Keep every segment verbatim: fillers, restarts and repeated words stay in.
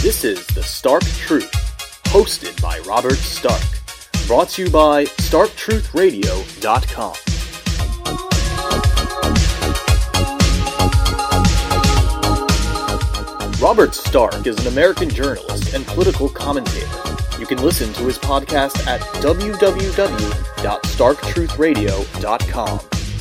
This is The Stark Truth, hosted by Robert Stark. Brought to you by stark truth radio dot com. Robert Stark is an American journalist and political commentator. You can listen to his podcast at w w w dot stark truth radio dot com.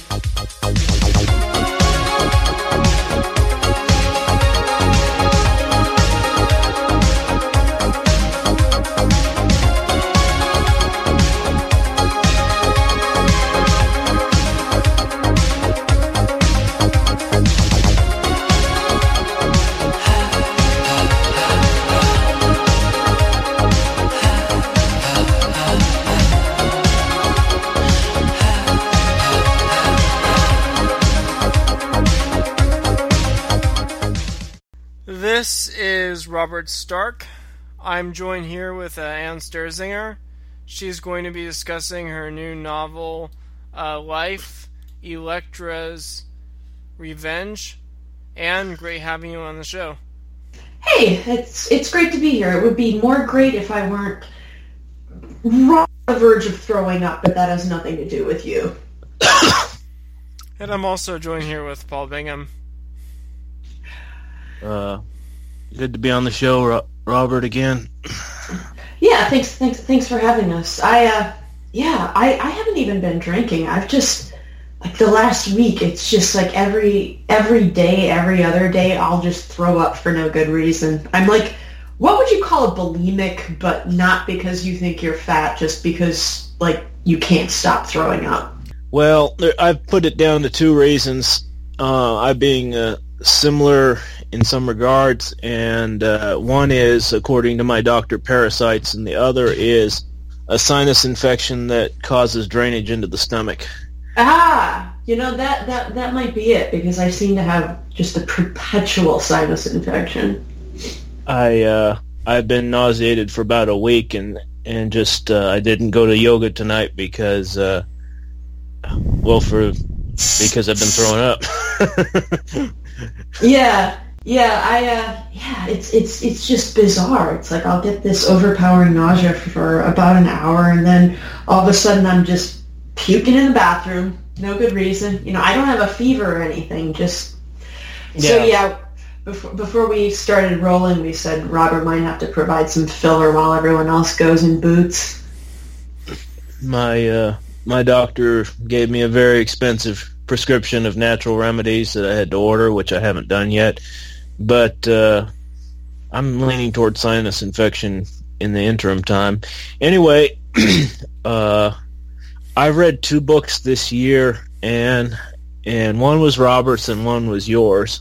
This is Robert Stark. I'm joined here with uh, Ann Sterzinger. She's going to be discussing her new novel, uh, Life, Electra's Revenge. Ann, great having you on the show. Hey, it's it's great to be here. It would be more great if I weren't right on the verge of throwing up, but that has nothing to do with you. And I'm also joined here with Paul Bingham. Uh, good to be on the show, Ro- Robert, again. Yeah, thanks, thanks, thanks for having us. I, uh, yeah, I, I haven't even been drinking. I've just, like, the last week, it's just, like, every, every day, every other day, I'll just throw up for no good reason. I'm like, what would you call a bulimic, but not because you think you're fat, just because, like, you can't stop throwing up? Well, there, I've put it down to two reasons. Uh, I being uh, similar in some regards, and uh, one is, according to my doctor, parasites, and the other is a sinus infection that causes drainage into the stomach. Ah, you know, that, that, that might be it, because I seem to have just a perpetual sinus infection. I, uh, I've been nauseated for about a week, and, and just, uh, I didn't go to yoga tonight because, uh, well, for, because I've been throwing up. Yeah. Yeah, I, uh, yeah, it's, it's, it's just bizarre. It's like I'll get this overpowering nausea for about an hour, and then all of a sudden I'm just puking in the bathroom. No good reason. You know, I don't have a fever or anything, just... Yeah. So, yeah, before, before we started rolling, we said Robert might have to provide some filler while everyone else goes in boots. My, uh, my doctor gave me a very expensive prescription of natural remedies that I had to order, which I haven't done yet. But uh, I'm leaning toward sinus infection in the interim time. Anyway, uh, I read two books this year, and and one was Robert's and one was yours.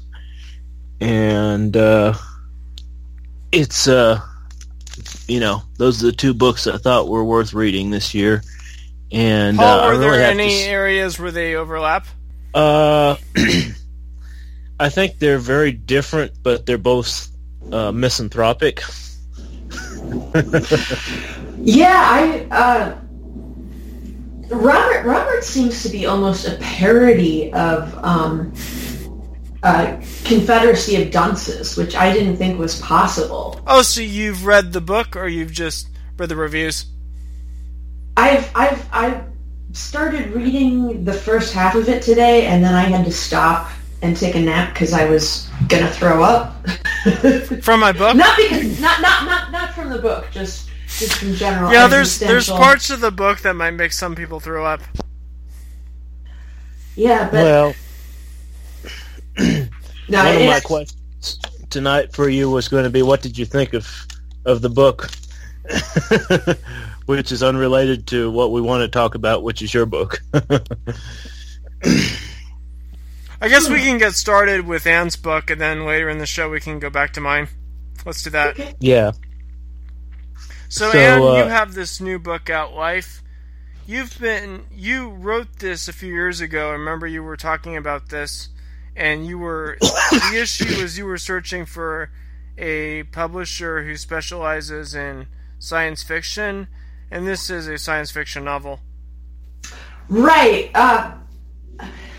And uh, it's, uh, you know, those are the two books I thought were worth reading this year. And Paul, uh, were I really there have any to... areas where they overlap? Uh... I think they're very different, but they're both uh, misanthropic. Yeah, I uh, Robert Robert seems to be almost a parody of um, uh, Confederacy of Dunces, which I didn't think was possible. Oh, so you've read the book, or you've just read the reviews? I've I've I've started reading the first half of it today, and then I had to stop and take a nap because I was gonna throw up. From my book? Not because not not not not from the book, just just in general. Yeah, there's there's parts of the book that might make some people throw up. Yeah, but well, no, one of my it's, questions tonight for you was going to be, what did you think of of the book? Which is unrelated to what we want to talk about, which is your book. I guess we can get started with Ann's book, and then later in the show we can go back to mine. Let's do that. Okay. Yeah. So, so Ann, uh, you have this new book out, Life. You've been, you wrote this a few years ago. I remember you were talking about this, and you were, the issue was you were searching for a publisher who specializes in science fiction, and this is a science fiction novel. Right. Uh,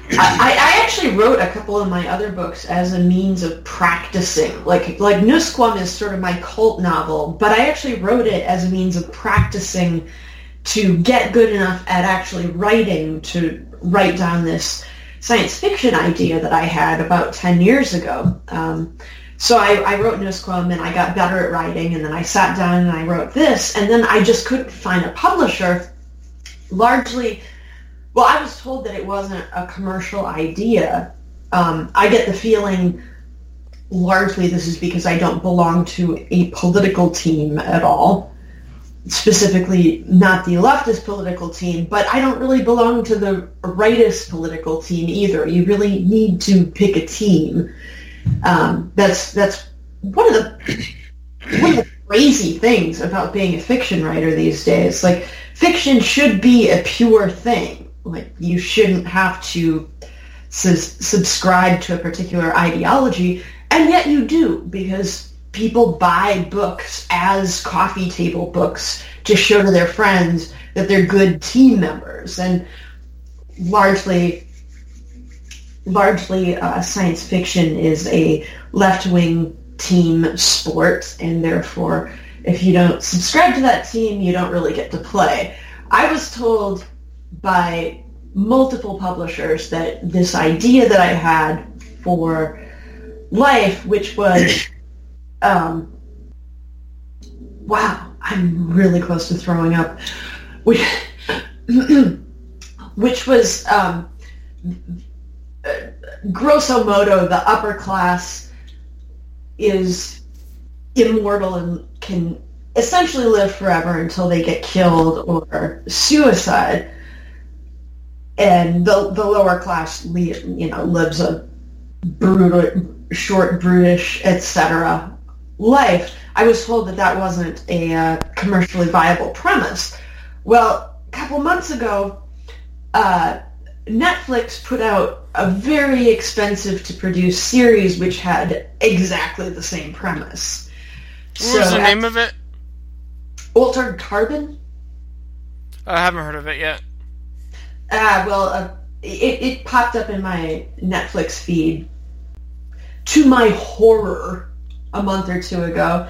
I, I actually wrote a couple of my other books as a means of practicing. Like like Nusquam is sort of my cult novel, but I actually wrote it as a means of practicing to get good enough at actually writing to write down this science fiction idea that I had about ten years ago. Um, so I, I wrote Nusquam, and I got better at writing, and then I sat down and I wrote this, and then I just couldn't find a publisher, largely... Well, I was told that it wasn't a commercial idea. Um, I get the feeling largely this is because I don't belong to a political team at all, specifically not the leftist political team, but I don't really belong to the rightist political team either. You really need to pick a team. Um, that's that's one of the one of the crazy things about being a fiction writer these days. Like, fiction should be a pure thing. Like, you shouldn't have to su- subscribe to a particular ideology, and yet you do, because people buy books as coffee table books to show to their friends that they're good team members. And largely, largely uh, science fiction is a left-wing team sport, and therefore, if you don't subscribe to that team, you don't really get to play. I was told by multiple publishers that this idea that I had for Life, which was, um, wow, I'm really close to throwing up, which, which was, um, grosso modo, the upper class is immortal and can essentially live forever until they get killed or suicide. And the the lower class, you know, lives a brutal, short, brutish, et cetera life. I was told that that wasn't a uh, commercially viable premise. Well, a couple months ago, uh, Netflix put out a very expensive-to-produce series which had exactly the same premise. What was so, the name of it? Altered Carbon? I haven't heard of it yet. Ah, well, uh, it, it popped up in my Netflix feed, to my horror, a month or two ago.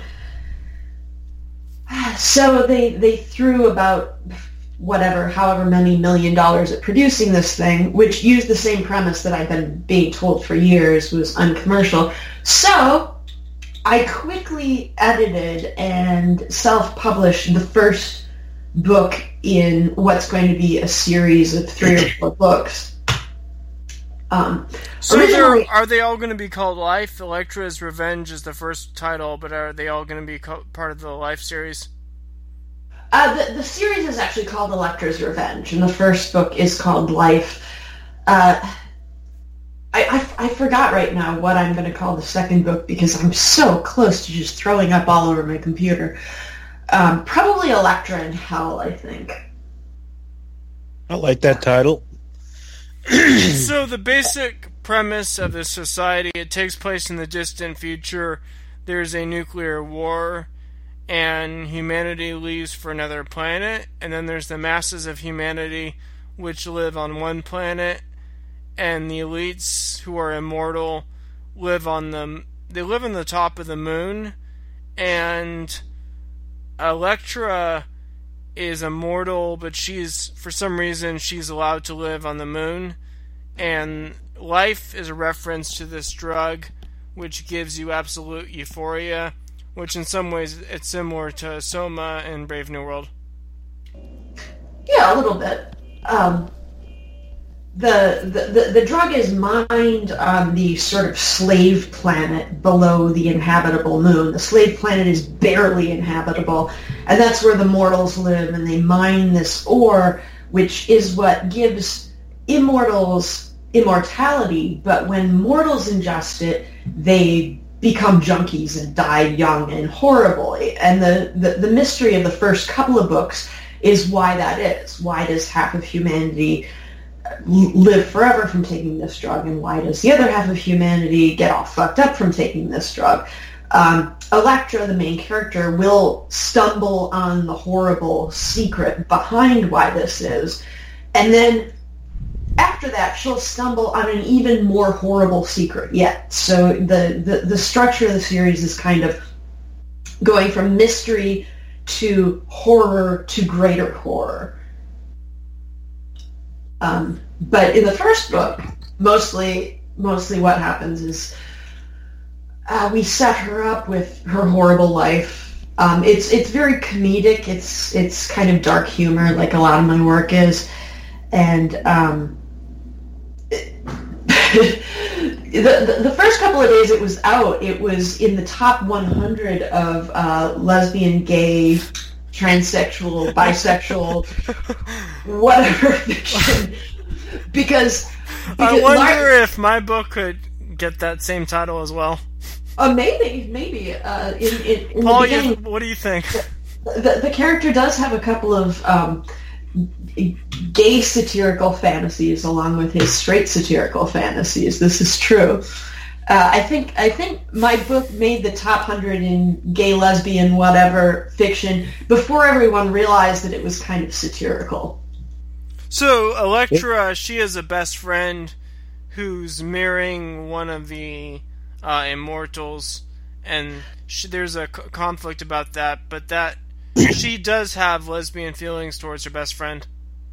So they, they threw about whatever, however many million dollars at producing this thing, which used the same premise that I've been being told for years was uncommercial. So I quickly edited and self-published the first book in what's going to be a series of three or four books. Um, so originally, are they all going to be called Life? Elektra's Revenge is the first title, but are they all going to be co- part of the Life series? Uh, the, the series is actually called Elektra's Revenge, and the first book is called Life. Uh, I, I, I forgot right now what I'm going to call the second book because I'm so close to just throwing up all over my computer. Um, probably Elektra in Hell, I think. I like that title. So the basic premise of this society, it takes place in the distant future. There's a nuclear war, and humanity leaves for another planet, and then there's the masses of humanity which live on one planet, and the elites who are immortal live on the they live on the top of the moon, and Elektra is immortal, but she's, for some reason, she's allowed to live on the moon. And Life is a reference to this drug, which gives you absolute euphoria, which in some ways it's similar to Soma in Brave New World. Yeah, a little bit. Um, the, the, the, the drug is mined on the sort of slave planet below the inhabitable moon. The slave planet is barely inhabitable, and that's where the mortals live, and they mine this ore, which is what gives immortals immortality, but when mortals ingest it, they become junkies and die young and horribly. And the, the, the mystery of the first couple of books is why that is. Why does half of humanity live forever from taking this drug, and why does the other half of humanity get all fucked up from taking this drug? Um, Elektra, the main character, will stumble on the horrible secret behind why this is, and then after after that, she'll stumble on an even more horrible secret yet. So the, the, the structure of the series is kind of going from mystery to horror to greater horror. Um, but in the first book, mostly mostly what happens is uh, we set her up with her horrible life. Um, it's it's very comedic. It's it's kind of dark humor, like a lot of my work is, and um, the, the the first couple of days it was out, it was in the top one hundred of uh, lesbian, gay, transsexual, bisexual, whatever fiction, because, because I wonder Lar- if my book could get that same title as well. Uh, maybe, maybe. Uh, in, in, in Paul, the beginning, you, what do you think? The, the character does have a couple of um, gay satirical fantasies along with his straight satirical fantasies. This is true. Uh, I think I think my book made the top one hundred in gay, lesbian, whatever fiction before everyone realized that it was kind of satirical. So, Elektra, she is a best friend who's marrying one of the uh, immortals, and she, there's a c- conflict about that, but that she does have lesbian feelings towards her best friend.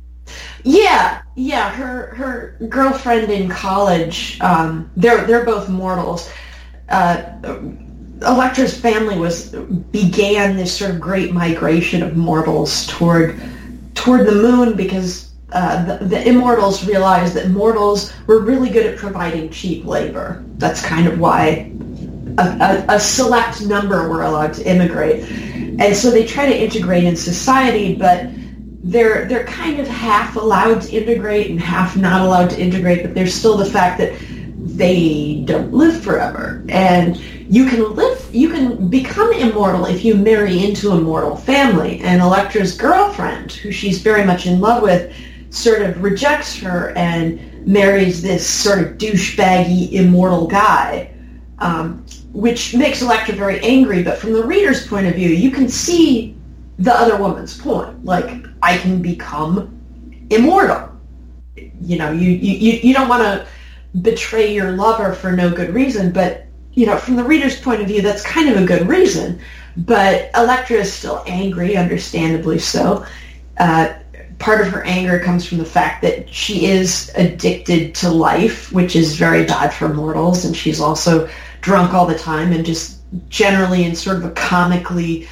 Yeah, yeah. Her her girlfriend in college. Um, they're they're both mortals. Uh, Elektra's family was began this sort of great migration of mortals toward toward the moon because uh, the, the immortals realized that mortals were really good at providing cheap labor. That's kind of why a, a, a select number were allowed to immigrate, and so they try to integrate in society, but they're they're kind of half allowed to integrate and half not allowed to integrate, but there's still the fact that they don't live forever. And you can live, you can become immortal if you marry into a mortal family. And Elektra's girlfriend, who she's very much in love with, sort of rejects her and marries this sort of douchebaggy immortal guy, um, which makes Elektra very angry. But from the reader's point of view, you can see the other woman's point. Like, I can become immortal. You know, you, you, you don't want to betray your lover for no good reason, but, you know, from the reader's point of view, that's kind of a good reason. But Elektra is still angry, understandably so. Uh, part of her anger comes from the fact that she is addicted to life, which is very bad for mortals, and she's also drunk all the time and just generally in sort of a comically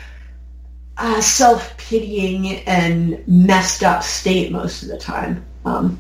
Uh, self-pitying and messed up state most of the time. Um,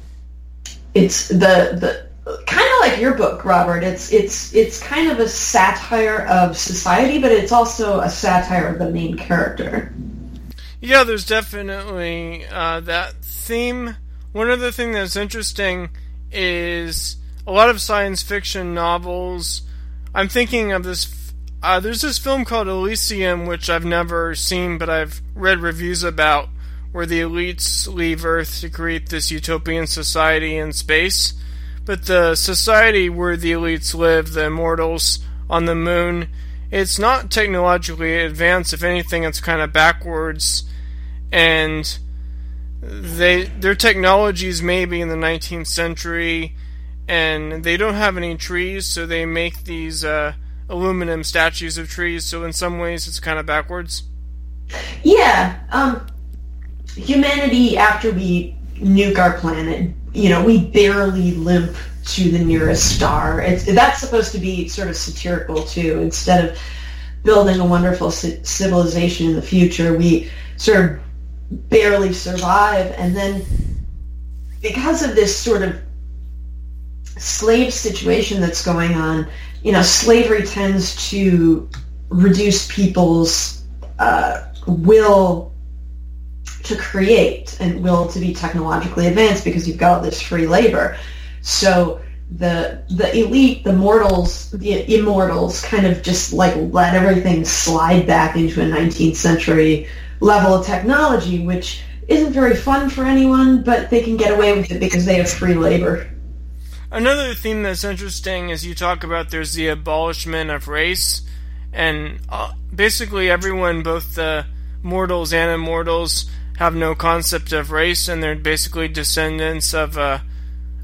it's the the kind of like your book, Robert. It's it's it's kind of a satire of society, but it's also a satire of the main character. Yeah, there's definitely uh, that theme. One other thing that's interesting is a lot of science fiction novels. I'm thinking of this. Uh, there's this film called Elysium, which I've never seen, but I've read reviews about, where the elites leave Earth to create this utopian society in space. But the society where the elites live, the immortals on the moon, it's not technologically advanced. If anything, it's kind of backwards. And they their technologies maybe in the nineteenth century, and they don't have any trees, so they make these Uh, aluminum statues of trees, so in some ways it's kind of backwards. Yeah, um, humanity, after we nuke our planet, you know, we barely limp to the nearest star. It's, that's supposed to be sort of satirical, too. Instead of building a wonderful c- civilization in the future, we sort of barely survive, and then because of this sort of slave situation that's going on, you know, slavery tends to reduce people's uh, will to create and will to be technologically advanced because you've got all this free labor. So the the elite, the mortals, the immortals, kind of just like let everything slide back into a nineteenth century level of technology, which isn't very fun for anyone, but they can get away with it because they have free labor. Another theme that's interesting is you talk about there's the abolishment of race, and uh, basically everyone, both the mortals and immortals, have no concept of race, and they're basically descendants of a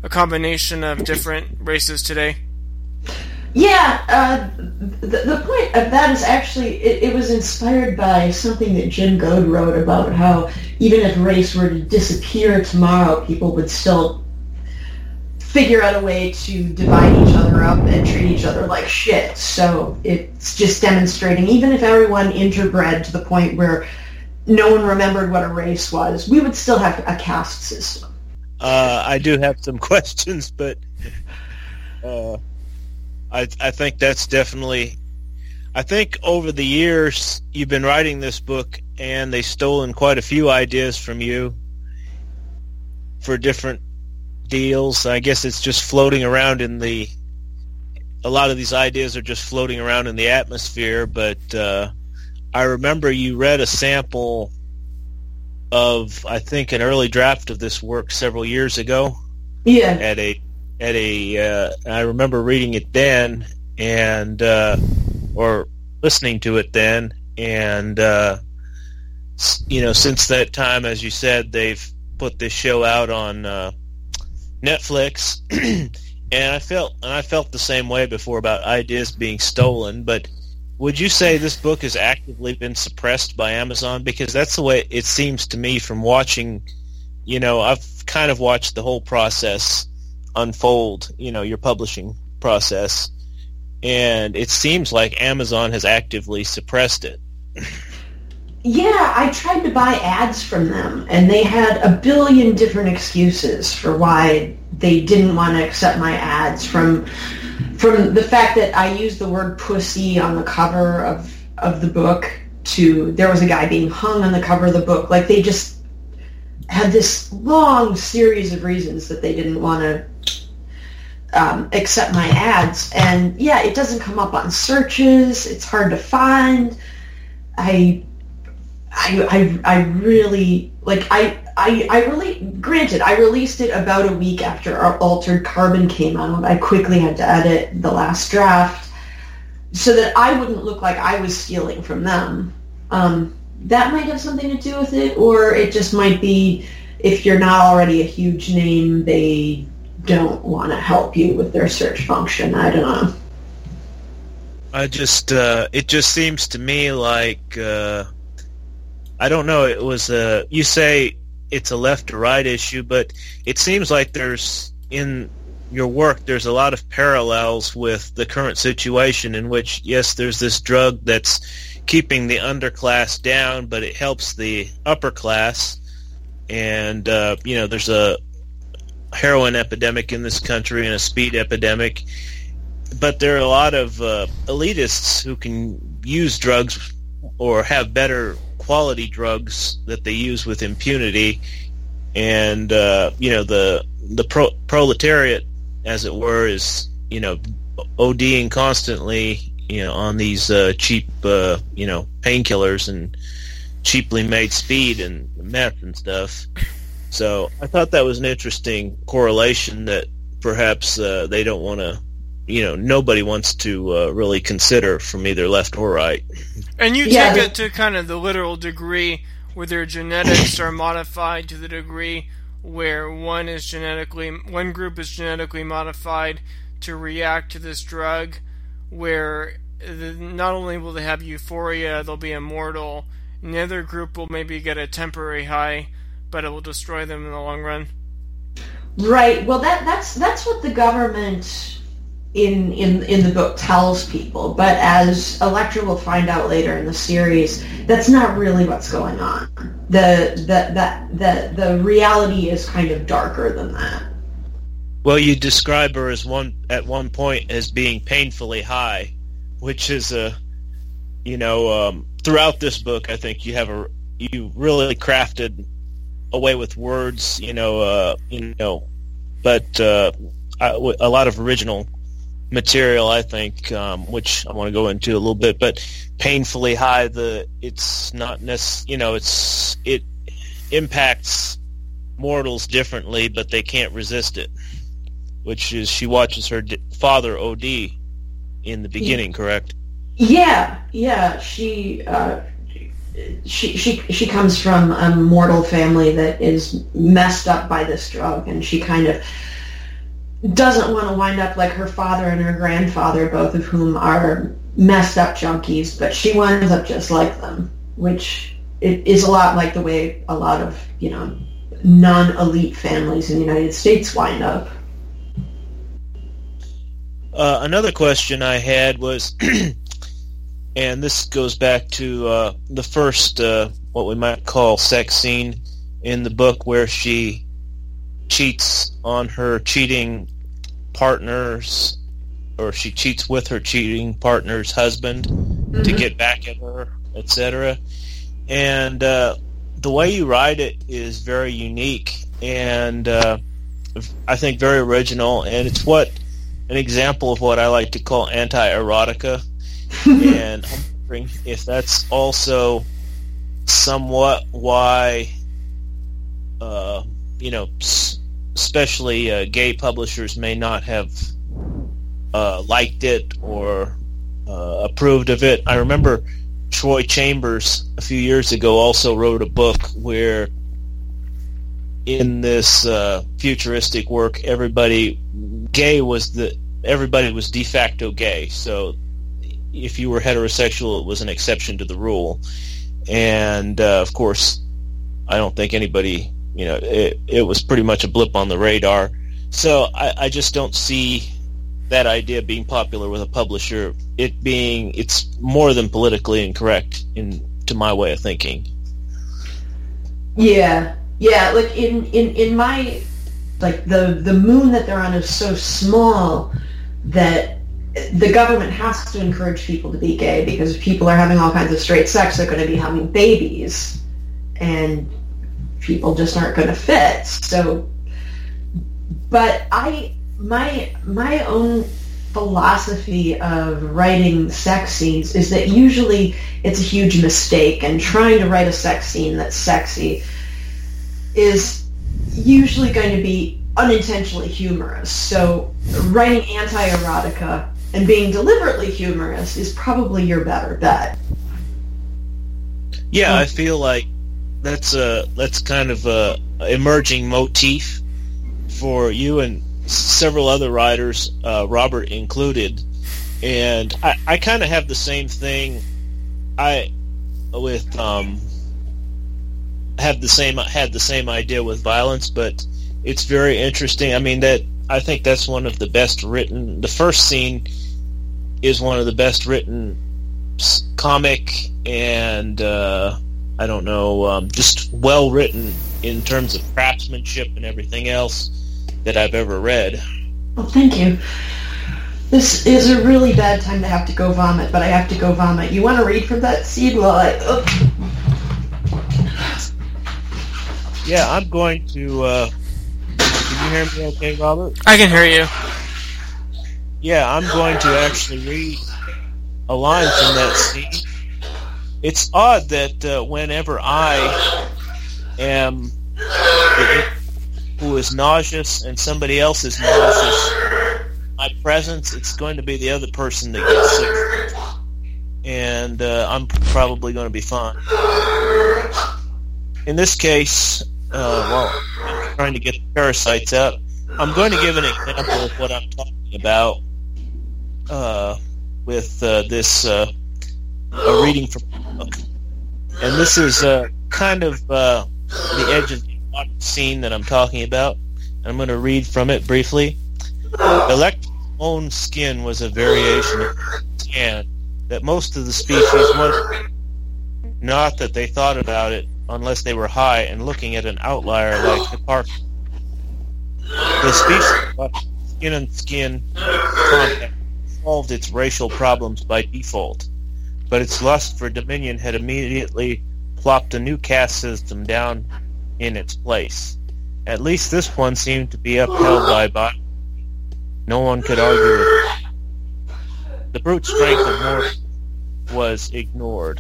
a combination of different races today? Yeah, uh, the, the point of that is actually, it, it was inspired by something that Jim Goad wrote about how even if race were to disappear tomorrow, people would still figure out a way to divide each other up and treat each other like shit. So it's just demonstrating, even if everyone interbred to the point where no one remembered what a race was, we would still have a caste system. Uh, I do have some questions, but uh, I, I think that's definitely... I think over the years you've been writing this book, and they've stolen quite a few ideas from you for different deals. I guess it's just floating around in the... A lot of these ideas are just floating around in the atmosphere, but uh, I remember you read a sample of, I think, an early draft of this work several years ago. Yeah. At a, at a, uh, I remember reading it then, and uh, or listening to it then, and uh, you know, since that time, as you said, they've put this show out on uh, Netflix, and I felt, and I felt the same way before about ideas being stolen, but. Would you say this book has actively been suppressed by Amazon? Because that's the way it seems to me from watching, you know, I've kind of watched the whole process unfold, you know, your publishing process, and it seems like Amazon has actively suppressed it. Yeah, I tried to buy ads from them, and they had a billion different excuses for why they didn't want to accept my ads, from from the fact that I used the word pussy on the cover of, of the book to there was a guy being hung on the cover of the book. Like, they just had this long series of reasons that they didn't want to um, accept my ads. And, yeah, it doesn't come up on searches. It's hard to find. I... I, I, I really, like, I, I, I really, granted, I released it about a week after our Altered Carbon came out. I quickly had to edit the last draft so that I wouldn't look like I was stealing from them. Um, that might have something to do with it, or it just might be if you're not already a huge name, they don't want to help you with their search function. I don't know. I just, uh, it just seems to me like, uh, I don't know, it was a, you say it's a left or right issue, but it seems like there's, in your work, there's a lot of parallels with the current situation in which, yes, there's this drug that's keeping the underclass down, but it helps the upper class, and, uh, you know, there's a heroin epidemic in this country and a speed epidemic, but there are a lot of uh, elitists who can use drugs or have better quality drugs that they use with impunity, and uh, you know, the the pro- proletariat, as it were, is, you know, ODing constantly, you know, on these uh, cheap uh, you know, painkillers and cheaply made speed and meth and stuff. So I thought that was an interesting correlation that perhaps uh, they don't want to, you know, nobody wants to uh, really consider from either left or right. And you yeah, take it to kind of the literal degree where their genetics are modified to the degree where one is genetically, one group is genetically modified to react to this drug, where the, not only will they have euphoria, they'll be immortal, and the other group will maybe get a temporary high, but it will destroy them in the long run. Right. Well, that that's that's what the government in in in the book tells people, but as Elektra will find out later in the series, that's not really what's going on. The the the the, the reality is kind of darker than that. Well, you describe her as one at one point as being painfully high, which is a, you know, um, throughout this book, I think you have a you really crafted a way with words, you know, uh, you know, but uh, a lot of original material, I think, um, which I want to go into a little bit, but painfully high, the it's not necess- you know, it's it impacts mortals differently, but they can't resist it, which is she watches her d- father O D in the beginning, correct? Yeah, yeah, she uh, she she she comes from a mortal family that is messed up by this drug, and she kind of doesn't want to wind up like her father and her grandfather, both of whom are messed up junkies, but she winds up just like them, which it is a lot like the way a lot of, you know, non-elite families in the United States wind up. Uh, another question I had was, and this goes back to uh, the first, uh, what we might call sex scene in the book, where she cheats on her cheating partner's, or she cheats with her cheating partner's husband mm-hmm. to get back at her, et cetera. And uh, the way you write it is very unique and uh, I think very original, and it's what an example of what I like to call anti-erotica. And I'm wondering if that's also somewhat why, uh, you know, especially uh, gay publishers may not have uh, liked it or uh, approved of it. I remember Troy Chambers a few years ago also wrote a book where in this uh, futuristic work, everybody gay was the everybody was de facto gay. So if you were heterosexual, it was an exception to the rule. And uh, of course, I don't think anybody, you know, it, it was pretty much a blip on the radar. So I, I just don't see that idea being popular with a publisher. It being, it's more than politically incorrect in to my way of thinking. Yeah, yeah. Like in, in, in my, like the the moon that they're on is so small that the government has to encourage people to be gay, because if people are having all kinds of straight sex, they're going to be having babies, and people just aren't going to fit. So, but I, my my own philosophy of writing sex scenes is that usually it's a huge mistake, and trying to write a sex scene that's sexy is usually going to be unintentionally humorous. So writing anti-erotica and being deliberately humorous is probably your better bet. Yeah, I feel like that's a that's kind of a emerging motif for you and several other writers, uh, Robert included. And I, I kind of have the same thing. I with um have the same had the same idea with violence, but it's very interesting. I mean, that I think that's one of the best written. The first scene is one of the best written comic and uh, I don't know, um, just well written in terms of craftsmanship and everything else that I've ever read. Well, thank you. This is a really bad time to have to go vomit, but I have to go vomit. You want to read from that scene while I... Oh. Yeah, I'm going to... Uh, can you hear me okay, Robert? I can hear you. Yeah, I'm going to actually read a line from that scene. It's odd that uh, whenever I am... who is nauseous and somebody else is nauseous, my presence, it's going to be the other person that gets sick. And uh, I'm probably going to be fine. In this case, uh, well, I'm trying to get the parasites out. I'm going to give an example of what I'm talking about uh, with uh, this uh, a reading from the book. And this is uh, kind of uh, the edge of the scene that I'm talking about. I'm going to read from it briefly. Electra's own skin was a variation of tan that most of the species was. Not that they thought about it unless they were high and looking at an outlier like the park. The species skin and skin contact solved its racial problems by default, but its lust for dominion had immediately plopped a new caste system down in its place. At least this one seemed to be upheld by body. No one could argue with it. The brute strength of Morse was ignored.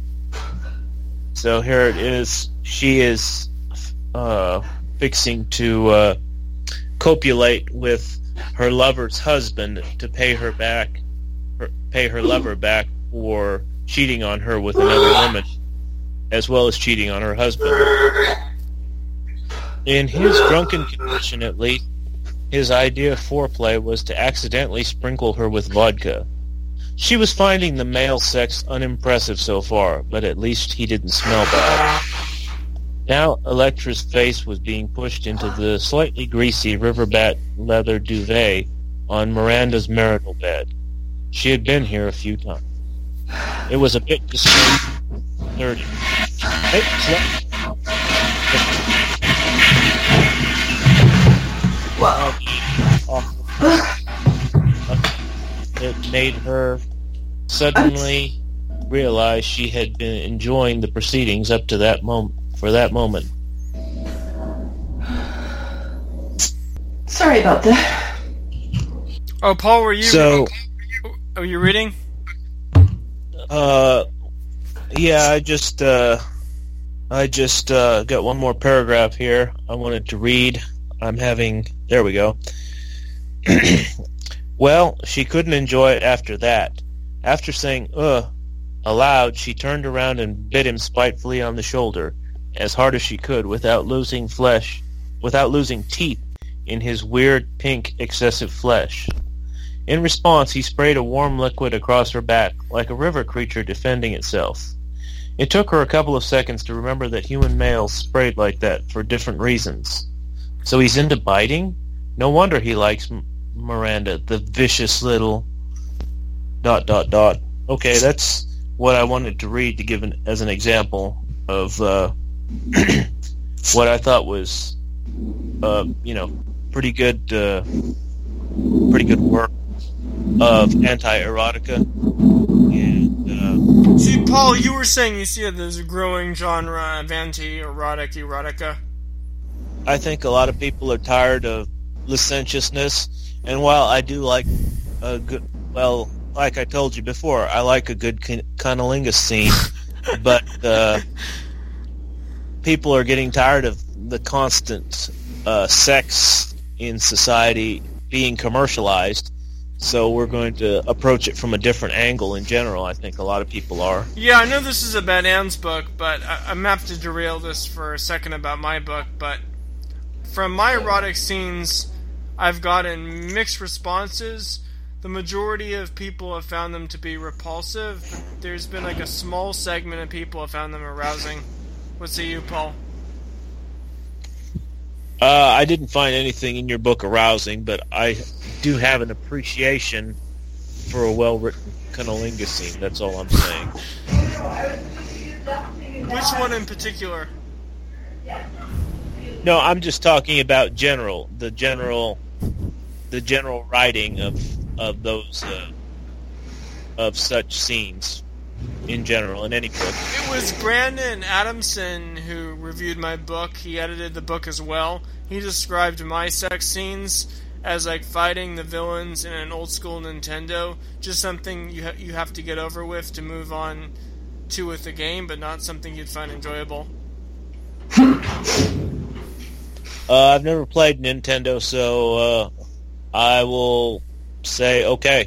So here it is. She is uh, fixing to uh, copulate with her lover's husband to pay her back, her, pay her lover back for cheating on her with another woman, as well as cheating on her husband. In his drunken condition, at least, his idea of foreplay was to accidentally sprinkle her with vodka. She was finding the male sex unimpressive so far, but at least he didn't smell bad. Now Elektra's face was being pushed into the slightly greasy riverbat leather duvet on Miranda's marital bed. She had been here a few times. It was a bit disconcerting. Wow. It made her suddenly realize she had been enjoying the proceedings up to that moment. For that moment. Sorry about that. Oh, Paul, were you? So, are you reading? Uh, yeah, I just, uh, I just uh, got one more paragraph here. I wanted to read. I'm having. There we go. Well, she couldn't enjoy it after that. After saying "ugh" aloud, she turned around and bit him spitefully on the shoulder, as hard as she could, without losing flesh, without losing teeth in his weird pink excessive flesh. In response, he sprayed a warm liquid across her back, like a river creature defending itself. It took her a couple of seconds to remember that human males sprayed like that for different reasons. So he's into biting? No wonder he likes M- Miranda, the vicious little... dot dot dot. Okay, that's what I wanted to read to give an, as an example of uh, what I thought was, uh, you know, pretty good, uh, pretty good work of anti-erotica. And uh, see, Paul, you were saying you see that there's a growing genre of anti-erotic erotica. I think a lot of people are tired of licentiousness, and while I do like a good, well, like I told you before, I like a good cunnilingus scene, but uh, people are getting tired of the constant uh, sex in society being commercialized, so we're going to approach it from a different angle in general. I think a lot of people are. Yeah, I know this is about Anne's book, but I- I'm going to have to derail this for a second about my book, but from my erotic scenes, I've gotten mixed responses. The majority of people have found them to be repulsive, but there's been like a small segment of people have found them arousing. What say you, Paul? Uh, I didn't find anything in your book arousing, but I do have an appreciation for a well-written cunnilingus scene. That's all I'm saying. Which one in particular? No, I'm just talking about general, the general, the general writing of of those uh, of such scenes in general in any book. It was Brandon Adamson who reviewed my book. He edited the book as well. He described my sex scenes as like fighting the villains in an old school Nintendo, just something you ha- you have to get over with to move on to with the game, but not something you'd find enjoyable. Uh, I've never played Nintendo, so uh, I will say okay.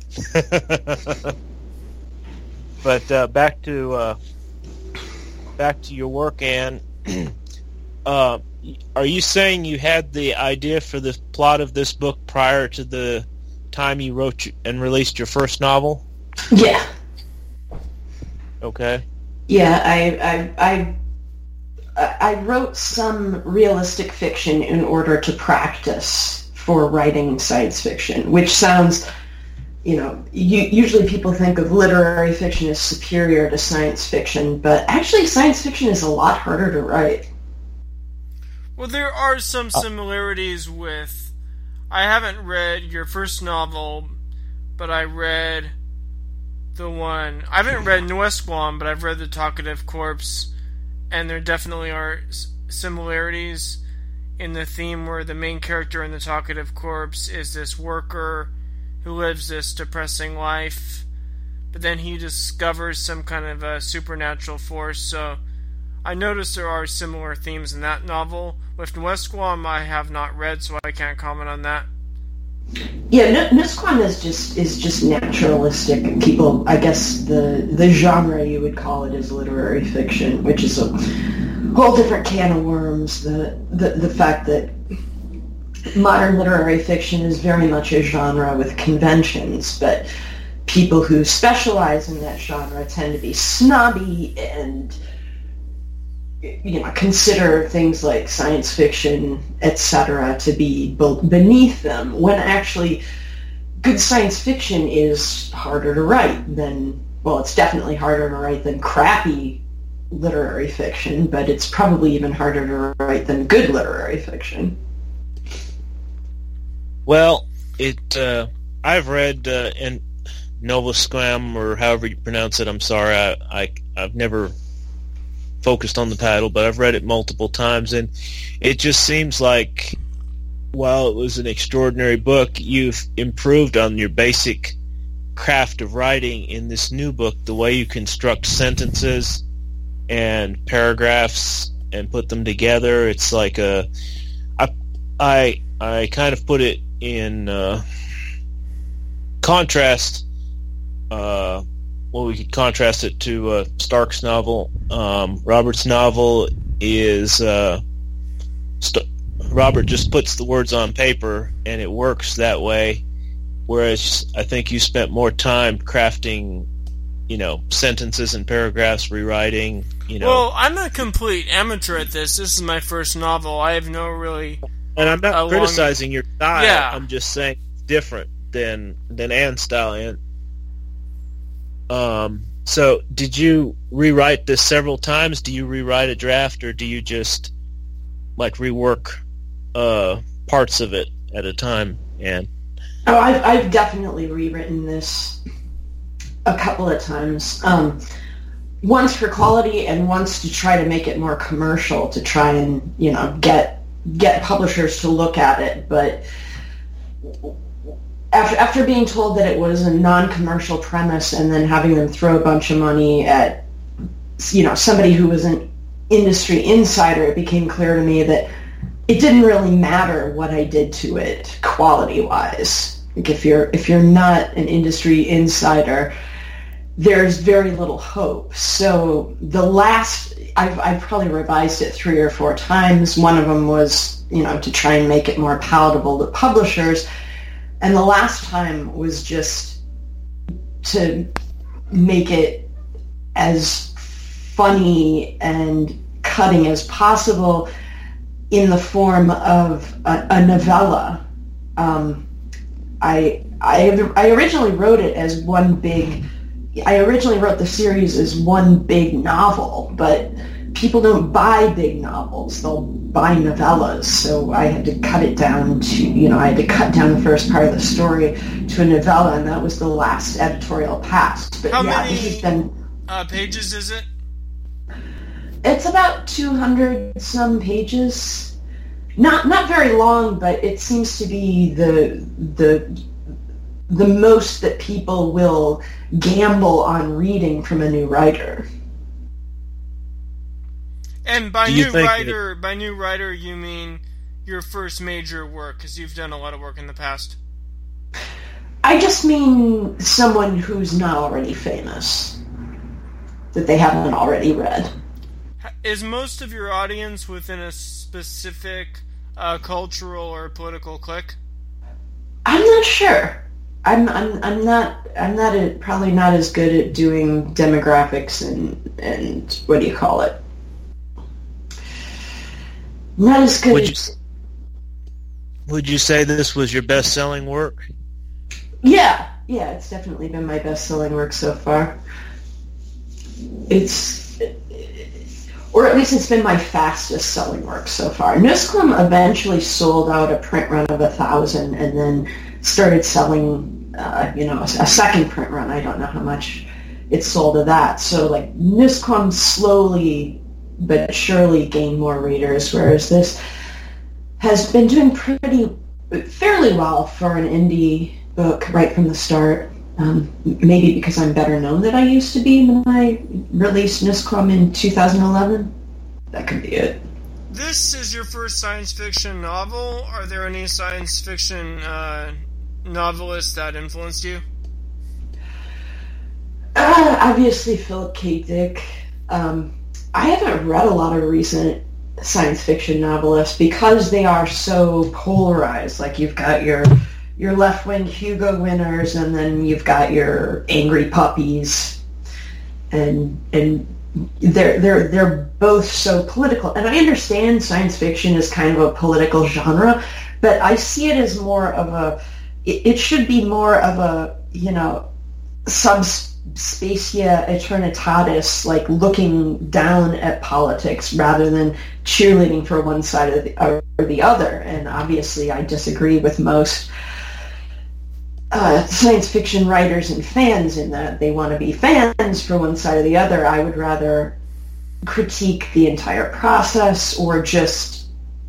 But uh, back to uh, back to your work, Anne. uh, are you saying you had the idea for the plot of this book prior to the time you wrote and released your first novel? Yeah. Okay. Yeah, I, I, I I wrote some realistic fiction in order to practice for writing science fiction, which sounds, you know, you, usually people think of literary fiction as superior to science fiction, but actually science fiction is a lot harder to write. Well, there are some similarities with... I haven't read your first novel, but I read the one... I haven't read Nuesquam, but I've read The Talkative Corpse, and there definitely are similarities in the theme where the main character in The Talkative Corpse is this worker who lives this depressing life, but then he discovers some kind of a supernatural force. So I noticed there are similar themes in that novel. With Nuesquam, I have not read, so I can't comment on that. Yeah, Nuesquam is just is just naturalistic. People, I guess the the genre you would call it is literary fiction, which is a whole different can of worms. The the the fact that modern literary fiction is very much a genre with conventions, but people who specialize in that genre tend to be snobby and, you know, consider things like science fiction, et cetera, to be beneath them, when actually good science fiction is harder to write than, well, it's definitely harder to write than crappy literary fiction, but it's probably even harder to write than good literary fiction. Well, it. Uh, I've read uh, in Novosquam, or however you pronounce it. I'm sorry, I, I I've never focused on the title, but I've read it multiple times, and it just seems like, while it was an extraordinary book, you've improved on your basic craft of writing in this new book. The way you construct sentences and paragraphs and put them together, it's like a. I I I kind of put it in uh, contrast. Uh, well, we could contrast it to uh, Stark's novel. Um, Robert's novel is uh, St- Robert just puts the words on paper, and it works that way. Whereas I think you spent more time crafting, you know, sentences and paragraphs, rewriting. You know. Well, I'm a complete amateur at this. This is my first novel. I have no really. And I'm not criticizing long... your style. Yeah. I'm just saying it's different than than Anne's style. And um, so, did you rewrite this several times? Do you rewrite a draft, or do you just like rework uh, parts of it at a time? And oh, I've I've definitely rewritten this a couple of times. Um, once for quality, and once to try to make it more commercial, to try and, you know, get. get publishers to look at it, but after after being told that it was a non-commercial premise and then having them throw a bunch of money at, you know, somebody who was an industry insider, it became clear to me that it didn't really matter what I did to it quality-wise. Like if you're if you're not an industry insider, there's very little hope. So the last, I've, I've probably revised it three or four times. One of them was, you know, to try and make it more palatable to publishers. And the last time was just to make it as funny and cutting as possible in the form of a, a novella. Um, I, I, I originally wrote it as one big... I originally wrote the series as one big novel, but people don't buy big novels. They'll buy novellas. So I had to cut it down to, you know, I had to cut down the first part of the story to a novella, and that was the last editorial pass. But How yeah, many this has been, uh, pages is it? it's about two hundred some pages. Not not very long, but it seems to be the the the most that people will gamble on reading from a new writer. And by Do you new think writer, by new writer, you mean your first major work, because you've done a lot of work in the past. I just mean someone who's not already famous, that they haven't already read. Is most of your audience within a specific uh, cultural or political clique? I'm not sure. I'm I'm I'm not I'm not a, probably not as good at doing demographics and and what do you call it? Not as good. Would at, you would you say this was your best-selling work? Yeah, yeah, it's definitely been my best-selling work so far. It's, or at least it's been my fastest-selling work so far. Nusquam eventually sold out a print run of a thousand, and then started selling, uh, you know, a, a second print run. I don't know how much it sold of that. So, like, Nusquam slowly but surely gained more readers, whereas this has been doing pretty, fairly well for an indie book right from the start. Um, maybe because I'm better known than I used to be when I released Nusquam in two thousand eleven. That could be it. This is your first science fiction novel. Are there any science fiction uh, novelists that influenced you? Uh, obviously Philip K. Dick. Um, I haven't read a lot of recent science fiction novelists, because they are so polarized. Like, you've got your your left-wing Hugo winners, and then you've got your angry puppies, and and they're they're they're both so political. And I understand science fiction is kind of a political genre, but I see it as more of a it, it should be more of a, you know, subspacia aeternitatis, like looking down at politics rather than cheerleading for one side or the, or the other. And obviously I disagree with most uh, science fiction writers and fans in that they want to be fans for one side or the other. I would rather critique the entire process, or just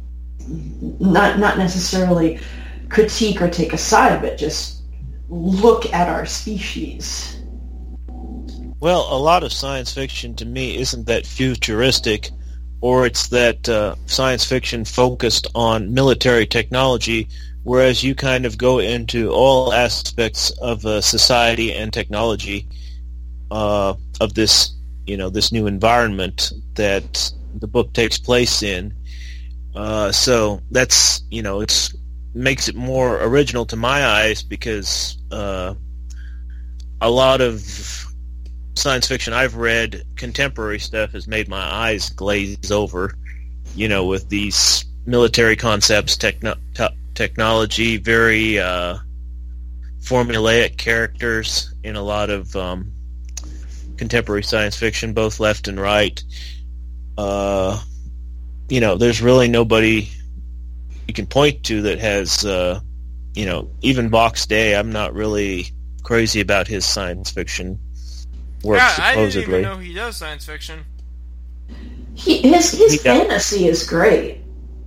not not necessarily critique or take a side, but just look at our species. Well, a lot of science fiction to me isn't that futuristic, or it's that uh, science fiction focused on military technology, whereas you kind of go into all aspects of uh, society and technology uh, of this, you know, this new environment that the book takes place in. Uh, so that's, you know, it's makes it more original to my eyes, because uh, a lot of science fiction I've read, contemporary stuff, has made my eyes glaze over, you know, with these military concepts, techno- te- technology, very uh, formulaic characters in a lot of um, contemporary science fiction, both left and right. Uh, you know, there's really nobody you can point to that has, uh, you know, even Vox Day, I'm not really crazy about his science fiction work, yeah, supposedly. I didn't even know he does science fiction. He, his his He fantasy is great.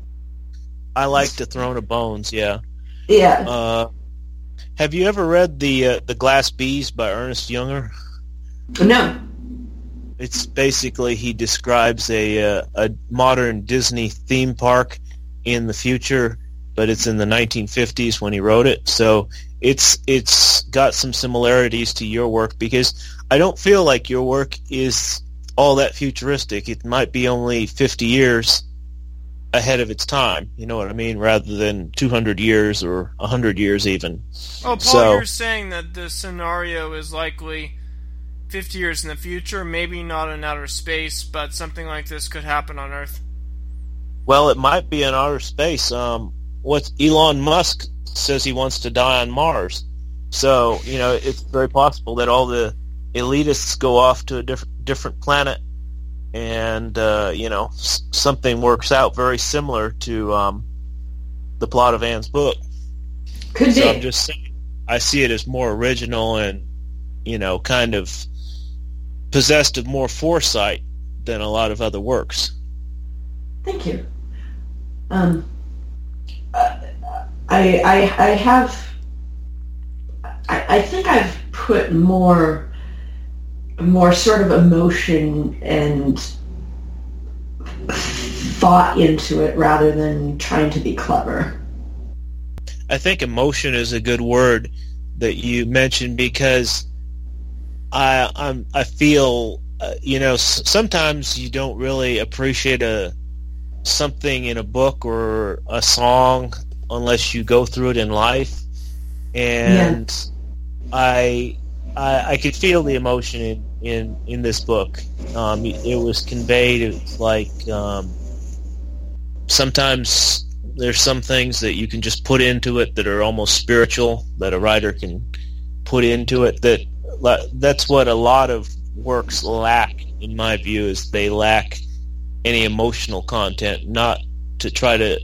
I like the Throne of Bones, yeah. Yeah. Uh, have you ever read the uh, the Glass Bees by Ernest Junger? No. It's basically, he describes a uh, a modern Disney theme park in the future, but it's in the nineteen fifties when he wrote it. So it's it's got some similarities to your work, because I don't feel like your work is all that futuristic. It might be only fifty years ahead of its time, you know what I mean, rather than two hundred years or one hundred years even. Oh, Paul, so, you're saying that the scenario is likely fifty years in the future, maybe not in outer space, but something like this could happen on Earth. Well, it might be in outer space. Um, what Elon Musk says he wants to die on Mars. So, you know, it's very possible that all the elitists go off to a different different planet, and, uh, you know, s- something works out very similar to um, the plot of Anne's book. Could so be. I'm just saying, I see it as more original and, you know, kind of possessed of more foresight than a lot of other works. Thank you. Um, uh, I, I, I have, I, I think I've put more, more sort of emotion and thought into it rather than trying to be clever. I think emotion is a good word that you mentioned, because I I'm I feel uh, you know s- sometimes you don't really appreciate a something in a book or a song unless you go through it in life, and yeah. I, I I could feel the emotion in in, in this book. Um, it was conveyed. It's like um, sometimes there's some things that you can just put into it that are almost spiritual, that a writer can put into it. That that's what a lot of works lack, in my view, is they lack any emotional content. Not to try to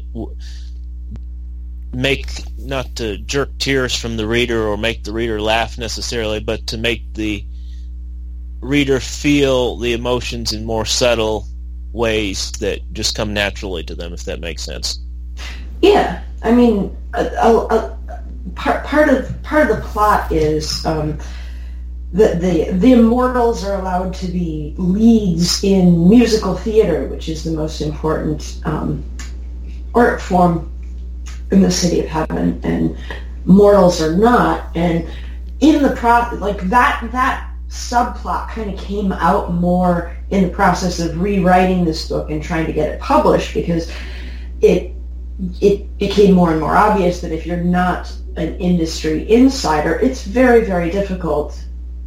make, not to jerk tears from the reader or make the reader laugh necessarily, but to make the reader feel the emotions in more subtle ways that just come naturally to them, if that makes sense. Yeah, I mean, a, a, a, part part of part of the plot is um, the the the immortals are allowed to be leads in musical theater, which is the most important um, art form in the City of Heaven, and mortals are not. And in the pro like that that subplot kind of came out more in the process of rewriting this book and trying to get it published, because it it became more and more obvious that if you're not an industry insider, it's very, very difficult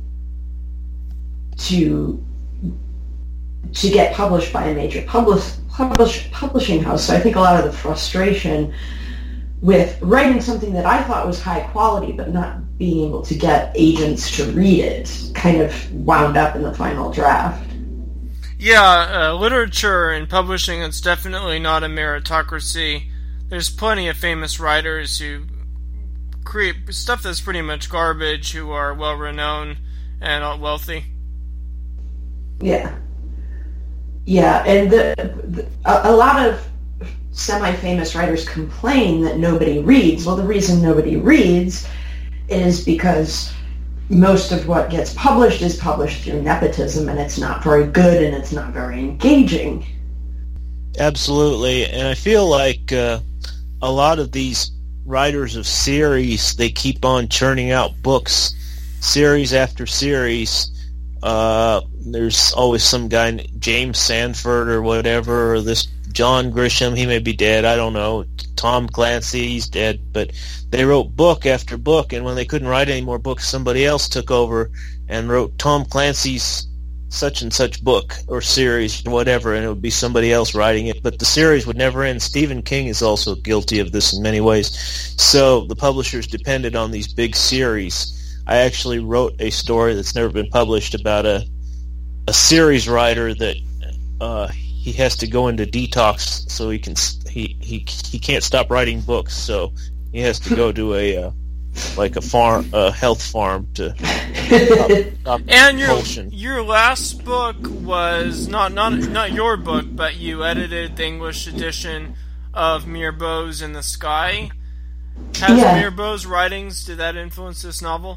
to to get published by a major publish, publish, publishing house. So I think a lot of the frustration with writing something that I thought was high quality but not being able to get agents to read it kind of wound up in the final draft. Yeah, uh, literature and publishing, it's definitely not a meritocracy. There's plenty of famous writers who create stuff that's pretty much garbage, who are well-renowned and wealthy. Yeah. Yeah, and the, the, a, a lot of semi-famous writers complain that nobody reads. Well, the reason nobody reads is because most of what gets published is published through nepotism, and it's not very good, and it's not very engaging. Absolutely, and I feel like uh, a lot of these writers of series, they keep on churning out books, series after series. Uh, there's always some guy, James Sanford or whatever, or this John Grisham, he may be dead, I don't know. Tom Clancy, he's dead, but they wrote book after book, and when they couldn't write any more books, somebody else took over and wrote Tom Clancy's such and such book or series or whatever, and it would be somebody else writing it, but the series would never end. Stephen King is also guilty of this in many ways. So the publishers depended on these big series. I actually wrote a story that's never been published about a a series writer that uh, he has to go into detox so he can he he he can't stop writing books, so he has to go to a uh, like a farm, a health farm to stop, stop and your compulsion. Your last book was not not not your book, but you edited the English edition of Mirbeau's In the Sky. Has Yeah. Mirbeau's writings, did that influence this novel?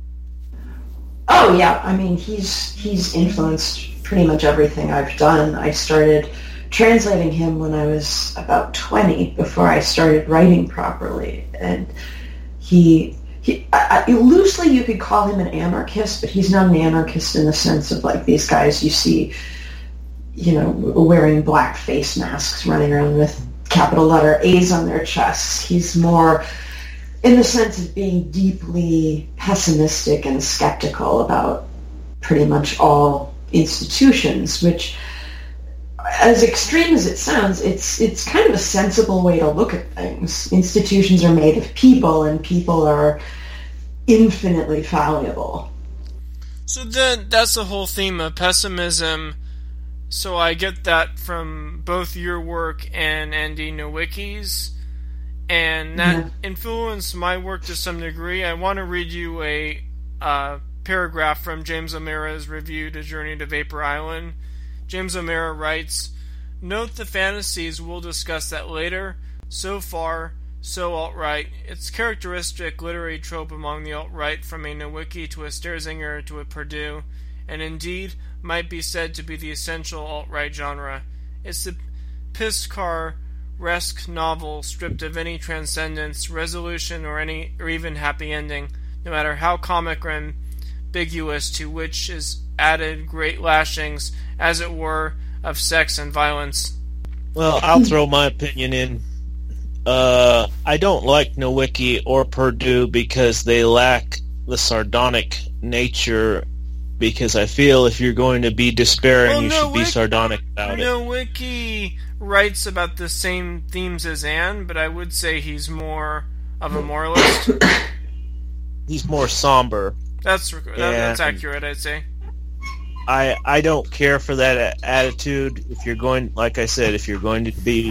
Oh yeah, I mean he's he's influenced pretty much everything I've done. I started translating him when I was about twenty, before I started writing properly, and he he I, I, loosely you could call him an anarchist, but he's not an anarchist in the sense of like these guys you see, you know, wearing black face masks, running around with capital letter A's on their chests. He's more in the sense of being deeply pessimistic and skeptical about pretty much all institutions, which, as extreme as it sounds, it's it's kind of a sensible way to look at things. Institutions are made of people, and people are infinitely fallible. So then that's the whole theme of pessimism. So I get that from both your work and Andy Nowicki's, and that yeah. influenced my work to some degree. I want to read you a uh, paragraph from James O'Meara's review to Journey to Vapor Island. James O'Meara writes, "Note the fantasies, we'll discuss that later. So far, so alt-right. It's characteristic literary trope among the alt-right, from a Nowicki to a Sterzinger to a Perdue, and indeed might be said to be the essential alt-right genre. It's the Piscaresque novel stripped of any transcendence, resolution, or any or even happy ending, no matter how comic or ambiguous, to which is added great lashings, as it were, of sex and violence." Well, I'll throw my opinion in. Uh, I don't like Nowicki or Perdue because they lack the sardonic nature, because I feel if you're going to be despairing, well, you no, should be Wick, sardonic about no, it. Nowicki writes about the same themes as Anne, but I would say he's more of a moralist. He's more somber. That's that, that's accurate, I'd say. I I don't care for that a- attitude. If you're going, like I said, if you're going to be,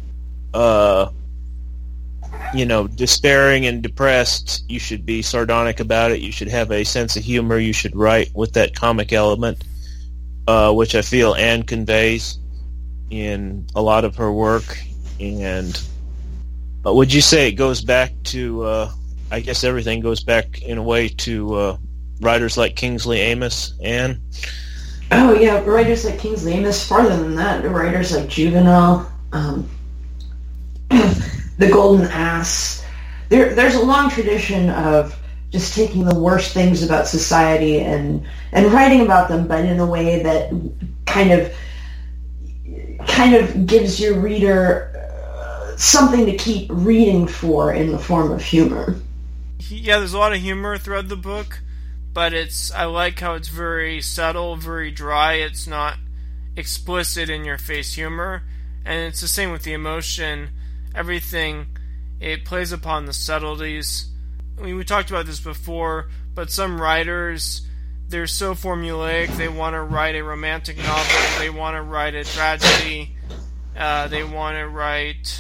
uh, you know, despairing and depressed, you should be sardonic about it. You should have a sense of humor. You should write with that comic element, uh, which I feel Anne conveys in a lot of her work. And uh, would you say it goes back to? Uh, I guess everything goes back in a way to uh, writers like Kingsley Amis, Anne? Oh yeah, writers like Kingsley Amis. Farther than that, writers like Juvenal, um, The Golden Ass. There, there's a long tradition of just taking the worst things about society and and writing about them, but in a way that kind of kind of gives your reader uh, something to keep reading for in the form of humor. Yeah, there's a lot of humor throughout the book, but it's I like how it's very subtle, very dry. It's not explicit in your face humor, and it's the same with the emotion. Everything, it plays upon the subtleties. I mean, we talked about this before, but some writers, they're so formulaic. They want to write a romantic novel. They want to write a tragedy. Uh, they want to write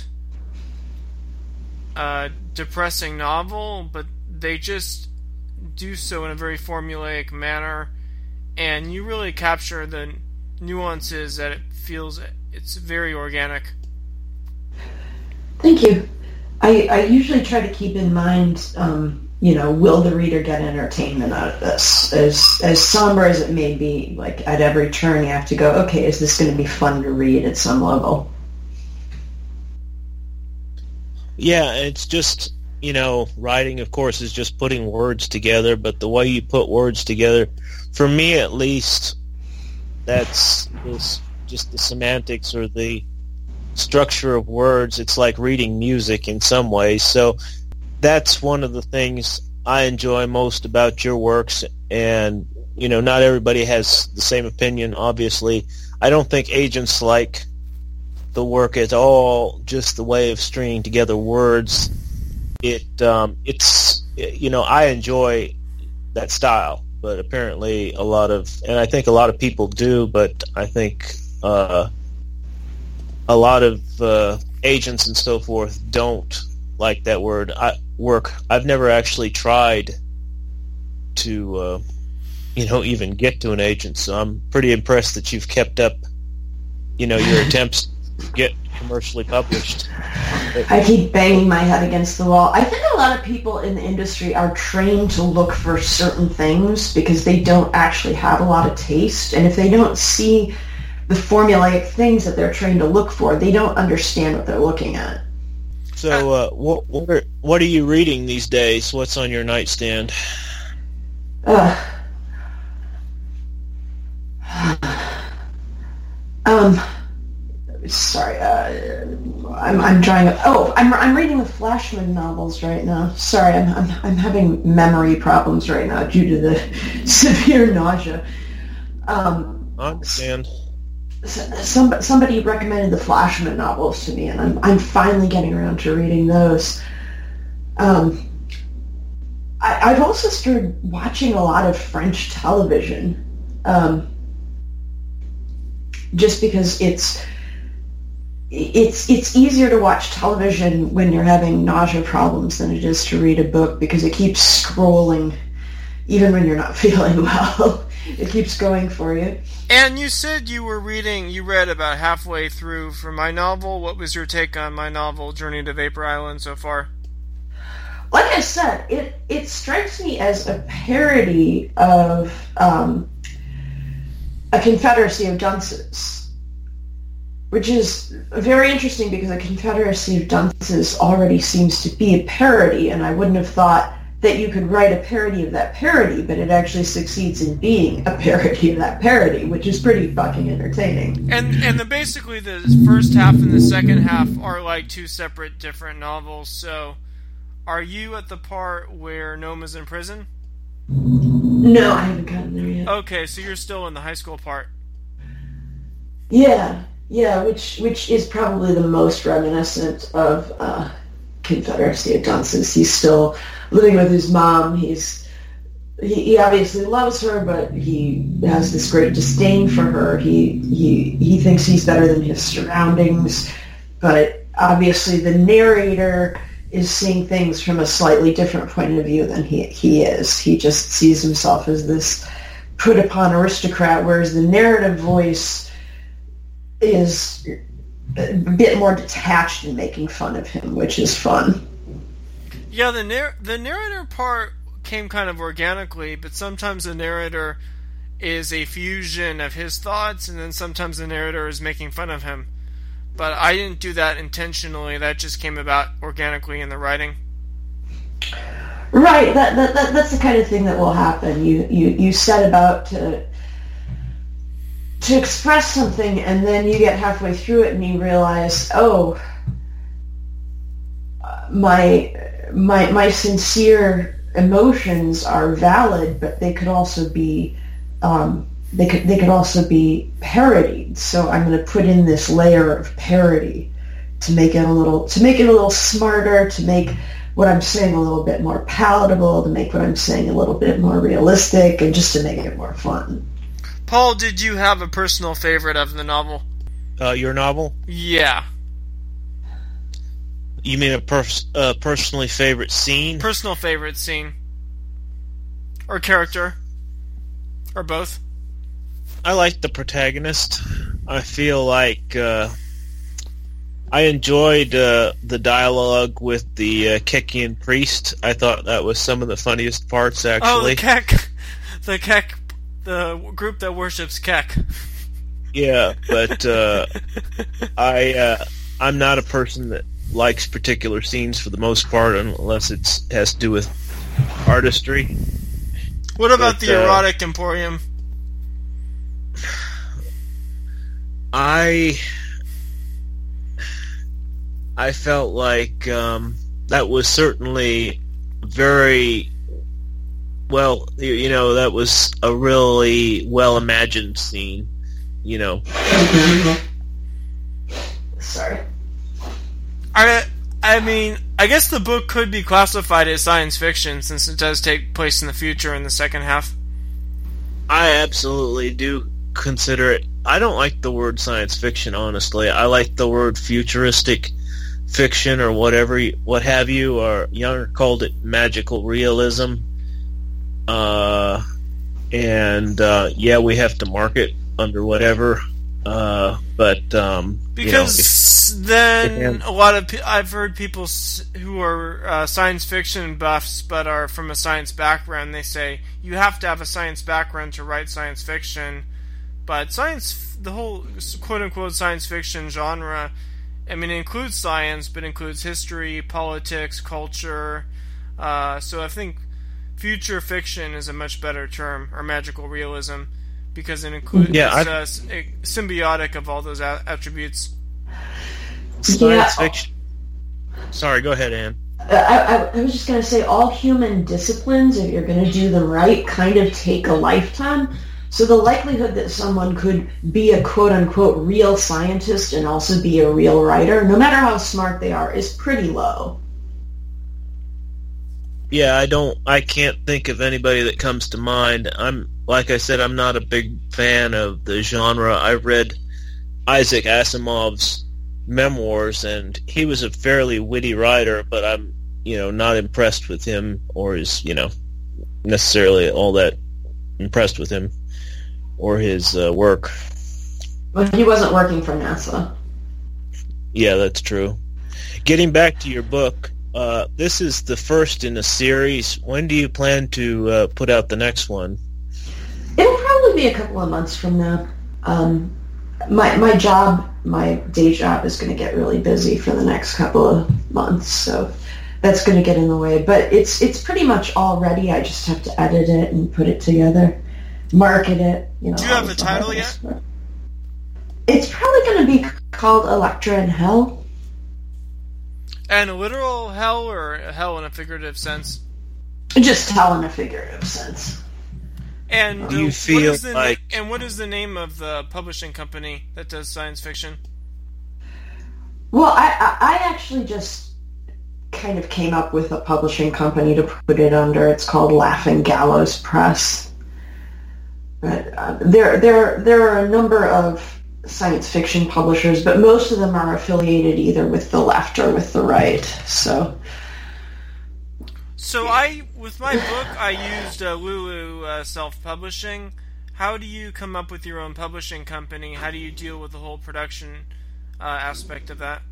a depressing novel, but they just do so in a very formulaic manner, and you really capture the nuances that it feels. It's very organic. Thank you. I, I usually try to keep in mind, um, you know, will the reader get entertainment out of this? As as somber as it may be, like at every turn you have to go, okay, is this going to be fun to read at some level? Yeah, it's just, you know, writing, of course, is just putting words together, but the way you put words together, for me at least, that's is just the semantics or the structure of words. It's like reading music in some ways. So that's one of the things I enjoy most about your works, and, you know, not everybody has the same opinion, obviously. I don't think agents like the work at all, just the way of stringing together words. It um, it's, you know, I enjoy that style, but apparently a lot of, and I think a lot of people do, but I think uh, a lot of uh, agents and so forth don't like that word I, work. I've never actually tried to, uh, you know, even get to an agent, so I'm pretty impressed that you've kept up, you know, your attempts to get commercially published. I keep banging my head against the wall. I think a lot of people in the industry are trained to look for certain things because they don't actually have a lot of taste, and if they don't see the formulaic things that they're trained to look for, they don't understand what they're looking at. So, uh, what what are what are you reading these days? What's on your nightstand? Uh, um, sorry, uh, I'm I'm drawing. A, oh, I'm I'm reading the Flashman novels right now. Sorry, I'm I'm I'm having memory problems right now due to the severe nausea. Um, I understand. Some, somebody recommended the Flashman novels to me, and I'm I'm finally getting around to reading those. Um, I, I've also started watching a lot of French television, um, just because it's it's it's easier to watch television when you're having nausea problems than it is to read a book, because it keeps scrolling even when you're not feeling well. It keeps going for you. And you said you were reading, you read about halfway through from my novel. What was your take on my novel, Journey to Vapor Island, so far? Like I said, it, it strikes me as a parody of um, A Confederacy of Dunces, which is very interesting because A Confederacy of Dunces already seems to be a parody, and I wouldn't have thought that you could write a parody of that parody, but it actually succeeds in being a parody of that parody, which is pretty fucking entertaining. And and the basically the first half and the second half are like two separate different novels. So, are you at the part where Noma's in prison? No, I haven't gotten there yet. Okay, so you're still in the high school part. Yeah, yeah, which which is probably the most reminiscent of uh, Confederacy of Dunces. He's still living with his mom. He's he, he obviously loves her, but he has this great disdain for her. He he he thinks he's better than his surroundings, but obviously the narrator is seeing things from a slightly different point of view than he he is. He just sees himself as this put upon aristocrat, whereas the narrative voice is a bit more detached in making fun of him, which is fun. Yeah, the narr- the narrator part came kind of organically, but sometimes the narrator is a fusion of his thoughts, and then sometimes the narrator is making fun of him. But I didn't do that intentionally. That just came about organically in the writing. Right, that, that, that that's the kind of thing that will happen. You you, you set about to to express something, and then you get halfway through it, and you realize, oh, my my my sincere emotions are valid, but they could also be um, they could they could also be parodied. So I'm going to put in this layer of parody to make it a little to make it a little smarter, to make what I'm saying a little bit more palatable, to make what I'm saying a little bit more realistic, and just to make it more fun. Paul, did you have a personal favorite of the novel? Uh, your novel? Yeah. You mean a pers- uh, personally favorite scene? Personal favorite scene. Or character. Or both. I like the protagonist. I feel like uh, I enjoyed uh, the dialogue with the uh, Kekian priest. I thought that was some of the funniest parts, actually. Oh, the Kek. The Kek. The group that worships Kek. Yeah, but uh, I, uh, I'm not a person that likes particular scenes for the most part, unless it has to do with artistry. What about but, the uh, erotic emporium? I I felt like um, that was certainly very well, you, you know, that was a really well imagined scene, you know. Sorry. I I mean, I guess the book could be classified as science fiction since it does take place in the future in the second half. I absolutely do consider it. I don't like the word science fiction, honestly. I like the word futuristic fiction or whatever, what have you, or Younger called it magical realism. Uh, and uh, yeah, we have to mark it under whatever. Uh, but um, because you know, if, then if, a lot of pe- I've heard people s- who are uh, science fiction buffs but are from a science background. They say you have to have a science background to write science fiction. But science, the whole quote-unquote science fiction genre, I mean, it includes science, but includes history, politics, culture. Uh, so I think future fiction is a much better term, or magical realism, because it includes yeah, uh, symbiotic of all those a- attributes. Science yeah. fiction. Sorry, go ahead, Anne. I, I, I was just going to say, all human disciplines, if you're going to do them right, kind of take a lifetime. So the likelihood that someone could be a quote-unquote real scientist and also be a real writer, no matter how smart they are, is pretty low. Yeah, I don't. I can't think of anybody that comes to mind. I'm, like I said, I'm not a big fan of the genre. I read Isaac Asimov's memoirs, and he was a fairly witty writer, but I'm, you know, not impressed with him, or his, you know, necessarily all that impressed with him or his uh, work. Well, he wasn't working for NASA. Yeah, that's true. Getting back to your book, uh, this is the first in a series. When do you plan to uh, put out the next one? It'll probably be a couple of months from now. Um, my my job, my day job, is going to get really busy for the next couple of months, so that's going to get in the way. But it's it's pretty much all ready. I just have to edit it and put it together, market it. You know. Do you have the title yet? It's probably going to be called Electra in Hell. And a literal hell, or a hell in a figurative sense? Just hell in a figurative sense. And Do you uh, feel what is the like... na- and what is the name of the publishing company that does science fiction? Well, I, I, I actually just kind of came up with a publishing company to put it under. It's called Laughing Gallows Press. But uh, there, there, there are a number of science fiction publishers, but most of them are affiliated either with the left or with the right. So, so I, with my book, I used uh, Lulu uh, Self-Publishing. How do you come up with your own publishing company? How do you deal with the whole production uh, aspect of that?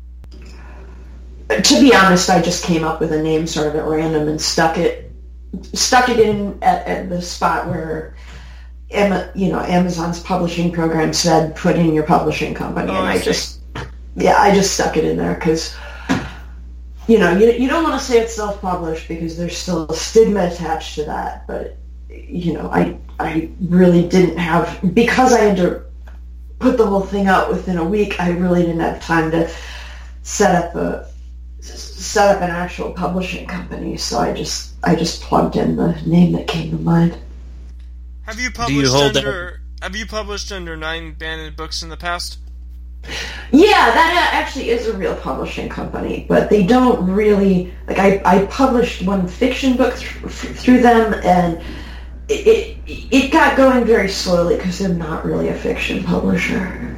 To be honest, I just came up with a name sort of at random and stuck it, stuck it in at, at the spot where, Emma, you know, Amazon's publishing program said, "Put in your publishing company," oh, and I, I just, yeah, I just stuck it in there because you know, you, you don't want to say it's self-published because there's still a stigma attached to that. But, you know, I I really didn't have, because I had to put the whole thing out within a week, I really didn't have time to set up a set up an actual publishing company. So I just I just plugged in the name that came to mind. Have you published Do you hold under Have you published under Nine Banded Books in the past? Yeah, that actually is a real publishing company, but they don't really, like, I, I published one fiction book th- through them, and it, it it got going very slowly because they're not really a fiction publisher.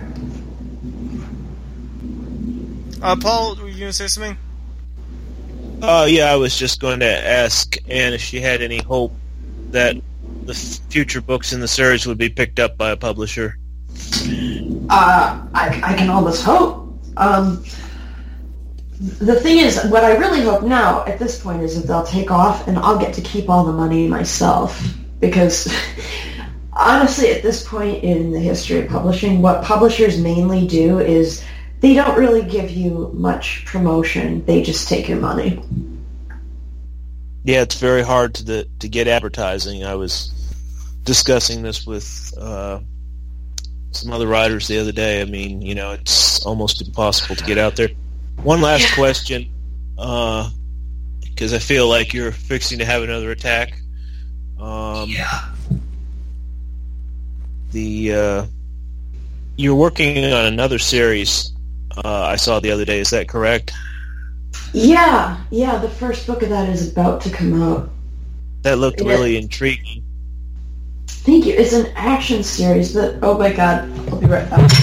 Uh, Paul, were you going to say something? Uh, yeah, I was just going to ask Anne if she had any hope that the future books in the series would be picked up by a publisher. Uh, I, I can almost hope. Um, the thing is, what I really hope now, at this point, is that they'll take off and I'll get to keep all the money myself. Because, honestly, at this point in the history of publishing, what publishers mainly do is they don't really give you much promotion. They just take your money. Yeah, it's very hard to the, to get advertising. I was discussing this with uh, some other writers the other day. I mean, you know, it's almost impossible to get out there. One last yeah. question, because uh, I feel like you're fixing to have another attack. Um, yeah. The uh, you're working on another series. Uh, I saw the other day. Is that correct? Yeah, yeah. The first book of that is about to come out. That looked yeah. really intriguing. Thank you. It's an action series, but oh my god, I'll be right back.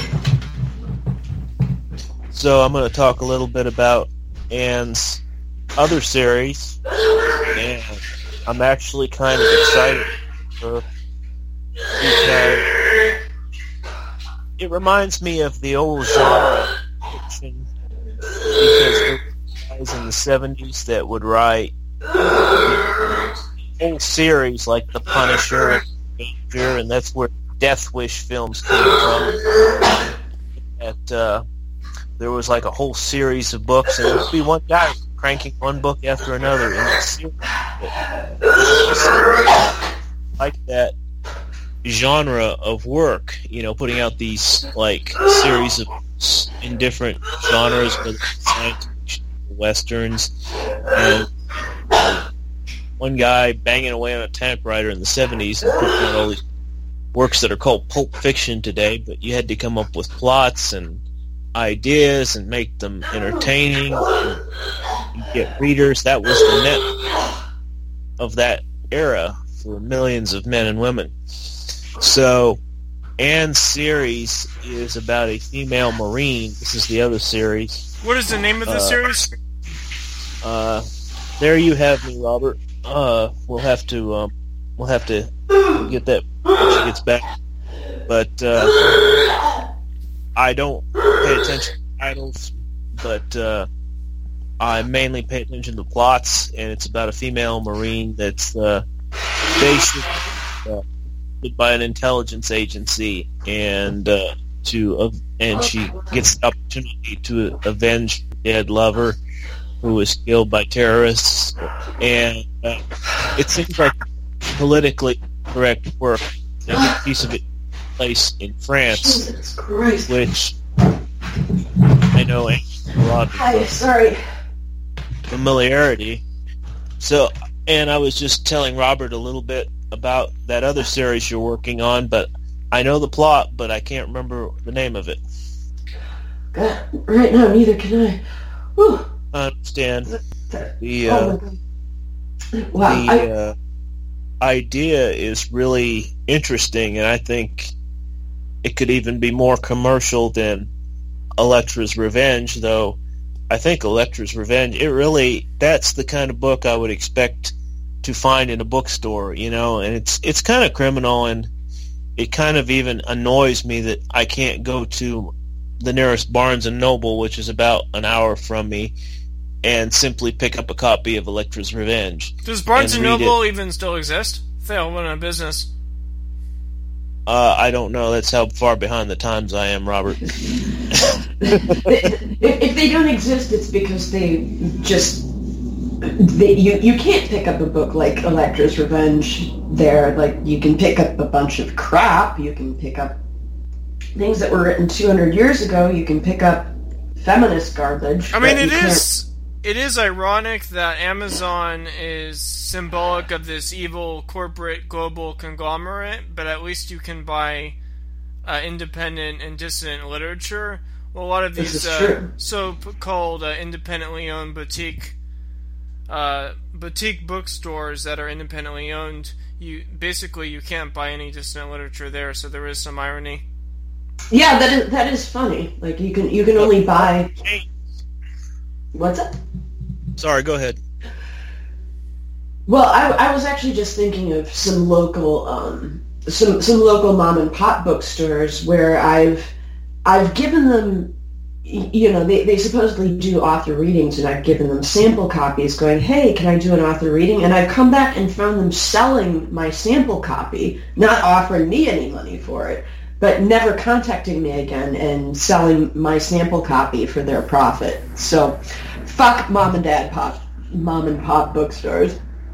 So I'm going to talk a little bit about Anne's other series, and I'm actually kind of excited for because it reminds me of the old genre fiction, because there were guys in the seventies that would write whole series like The Punisher and that's where Death Wish films came from. That uh, there was like a whole series of books, and there would be one guy cranking one book after another in that series. Like that genre of work, you know, putting out these like series of books in different genres, whether it's science fiction, westerns, and uh, one guy banging away on a typewriter in the seventies and putting out all these works that are called pulp fiction today, but you had to come up with plots and ideas and make them entertaining and get readers. That was the net of that era for millions of men and women. So Anne's series is about a female Marine. This is the other series. What is the name of the uh, series? Uh, there you have me, Robert. Uh, we'll have to um, we'll have to get that when she gets back. But uh, I don't pay attention to titles, but uh, I mainly pay attention to plots, and it's about a female Marine that's uh, basically uh, by an intelligence agency, and uh, to uh, and she gets the opportunity to avenge her dead lover who was killed by terrorists, and uh, it seems like politically correct work. There's a piece of it place in France, which I know ain't a lot of Hi, sorry. familiarity. So, and I was just telling Robert a little bit about that other series you're working on, but I know the plot, but I can't remember the name of it. God, right now, neither can I. Whew. I understand. The, oh uh, my God. Wow, the I... uh, idea is really interesting, and I think it could even be more commercial than Elektra's Revenge, though I think Elektra's Revenge, it really, that's the kind of book I would expect to find in a bookstore, you know, and it's it's kind of criminal, and it kind of even annoys me that I can't go to the nearest Barnes and Noble, which is about an hour from me, and simply pick up a copy of Elektra's Revenge. Does Barnes and, and Noble it. even still exist? They all went out of business. Uh, I don't know. That's how far behind the times I am, Robert. if, if they don't exist, it's because they just... They, you, you can't pick up a book like Electra's Revenge there. Like, you can pick up a bunch of crap. You can pick up things that were written two hundred years ago. You can pick up feminist garbage. I mean, it can't... is... It is ironic that Amazon is symbolic of this evil corporate global conglomerate, but at least you can buy uh, independent and dissident literature. Well, a lot of these uh, so-called uh, independently owned boutique uh, boutique bookstores that are independently owned, you basically you can't buy any dissident literature there. So there is some irony. Yeah, that is that is funny. Like you can you can only buy. What's that? Sorry, go ahead. Well, I, I was actually just thinking of some local, um, some some local mom and pop bookstores where I've I've given them, you know, they, they supposedly do author readings, and I've given them sample copies, going, hey, can I do an author reading? And I've come back and found them selling my sample copy, not offering me any money for it, but never contacting me again and selling my sample copy for their profit. So, fuck mom and dad pop, mom and pop bookstores.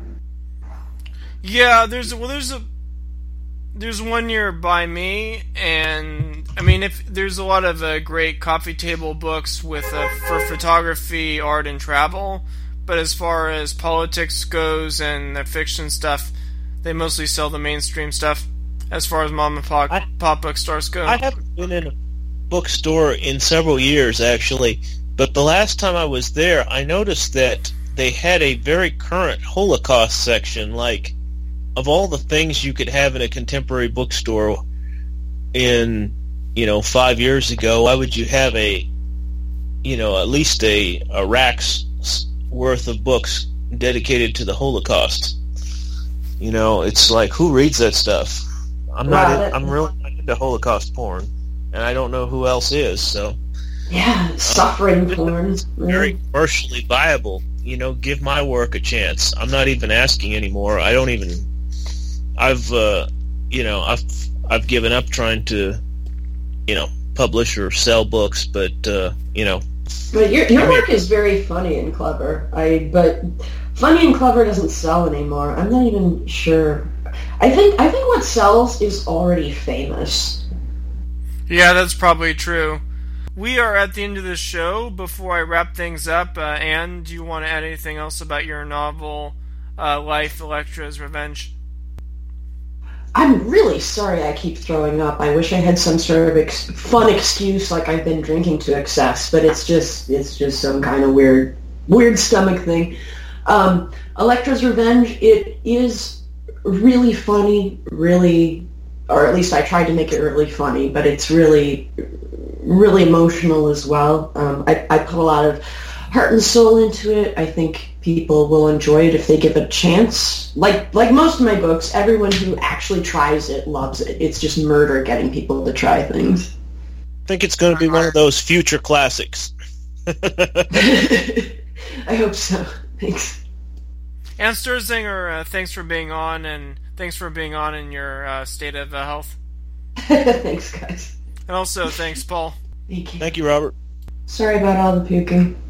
Yeah, there's well, there's a there's one nearby me, and I mean, if there's a lot of uh, great coffee table books with uh, for photography, art, and travel, but as far as politics goes and the fiction stuff, they mostly sell the mainstream stuff. As far as mom and pop, I, pop bookstores go, I haven't been in a bookstore in several years, actually. But the last time I was there, I noticed that they had a very current Holocaust section. Like, of all the things you could have in a contemporary bookstore in, you know, five years ago, why would you have a, you know, at least a, a rack's worth of books dedicated to the Holocaust? You know, it's like, who reads that stuff? I'm not. Wow, in, I'm really not into Holocaust porn, and I don't know who else is. So, yeah, suffering um, porn, very commercially viable. You know, give my work a chance. I'm not even asking anymore. I don't even. I've, uh, you know, I've I've given up trying to, you know, publish or sell books. But uh, you know, but your your I mean, work is very funny and clever. I but funny and clever doesn't sell anymore. I'm not even sure. I think I think what sells is already famous. Yeah, that's probably true. We are at the end of the show. Before I wrap things up, uh, Anne, do you want to add anything else about your novel, uh, Life, Electra's Revenge? I'm really sorry I keep throwing up. I wish I had some sort of ex- fun excuse like I've been drinking to excess, but it's just it's just some kind of weird weird stomach thing. Um, Electra's Revenge, it is really funny, really, or at least I tried to make it really funny, but it's really, really emotional as well. Um, I, I put a lot of heart and soul into it. I think people will enjoy it if they give it a chance. Like like most of my books, everyone who actually tries it loves it. It's just murder getting people to try things. I think it's going to be one of those future classics. I hope so. Thanks. Anne Sturzinger, uh, thanks for being on, and thanks for being on in your uh, state of uh, health. Thanks, guys. And also, thanks, Paul. Thank you. Thank you, Robert. Sorry about all the puking.